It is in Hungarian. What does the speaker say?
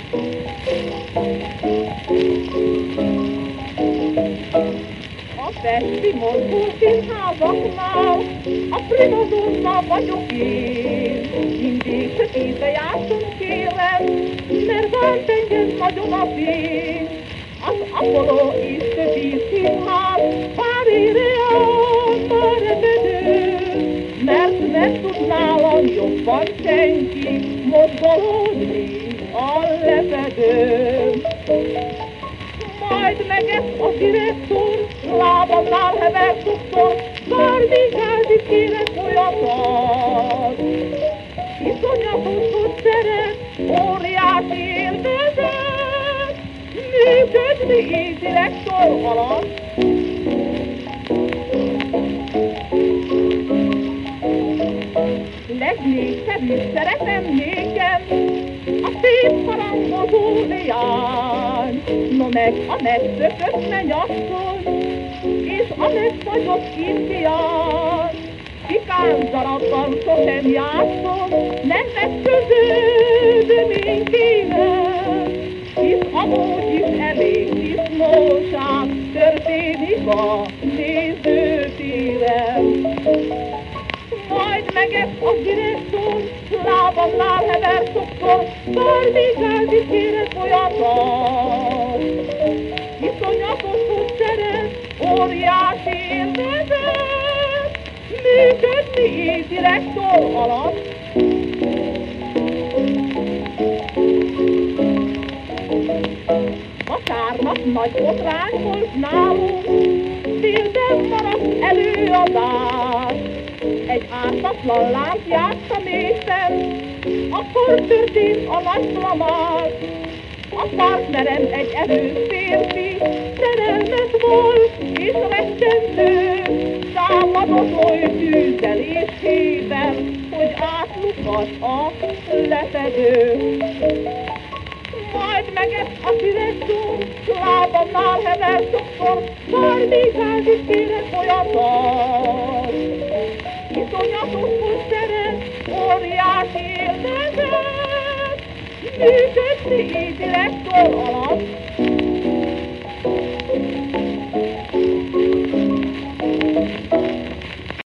A pesti mozgószínházaknál a primadonna vagyok én. Mindig sötétbe játszom kérem, mert bánt engem nagyon a fény. Az Apollo és többi színház pár ére már repedő, mert nem tud nálam jobban senki mozgolódni a lepedőn. Majd megesz a direktor, lábamnál hever sokszor, bármikázik kérek olyat. Iszonyatos, hogy szeret, óriási élvezet, működni így direktor alatt. Legnépszerűbb szeretem nékem a szép harangozó leány, no meg a megszökött mennyasszony, és a megfagyott indián. Pikán darabban sosem játszom, nem esküvődménykénem, hisz amúgy is elég disznóság történik a nézőtéren. Majd megesz a direktor, lábamnál hever sokszor, bármikázi kérek olyatat. Iszonyatos, hogy szeret, óriási élvezet, működni így direktor alatt. Vasárnap nagy botrány volt nálunk, délben maradt előadás. Egy ártatlan lányt játszam éppen, akkor történt a nagy blamás. A partnerem egy erős férfi, szerelmes volt és rettentő, támadott oly tűzelésében, hogy átlukat a lepedő. Majd megesz a direktor, lábamnál hever sokszor, bármikázik kérek olyatat. Iszonyatos, hogy szeret, óriási élvezet, működni így direktor alatt.